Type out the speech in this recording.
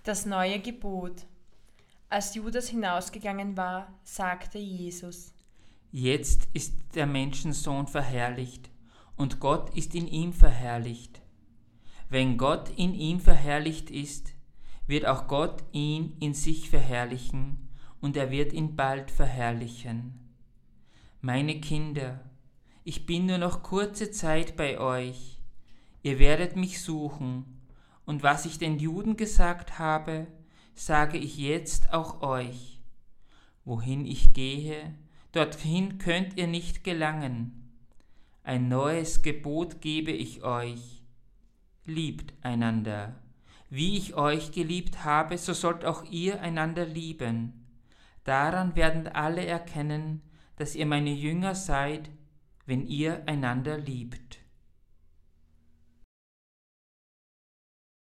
Das neue Gebot. Als Judas hinausgegangen war, sagte Jesus: Jetzt ist der Menschensohn verherrlicht und Gott ist in ihm verherrlicht. Wenn Gott in ihm verherrlicht ist, wird auch Gott ihn in sich verherrlichen und er wird ihn bald verherrlichen. Meine Kinder, ich bin nur noch kurze Zeit bei euch. Ihr werdet mich suchen, und was ich den Juden gesagt habe, sage ich jetzt auch euch. Wohin ich gehe, dorthin könnt ihr nicht gelangen. Ein neues Gebot gebe ich euch. Liebt einander. Wie ich euch geliebt habe, so sollt auch ihr einander lieben. Daran werden alle erkennen, dass ihr meine Jünger seid, wenn ihr einander liebt.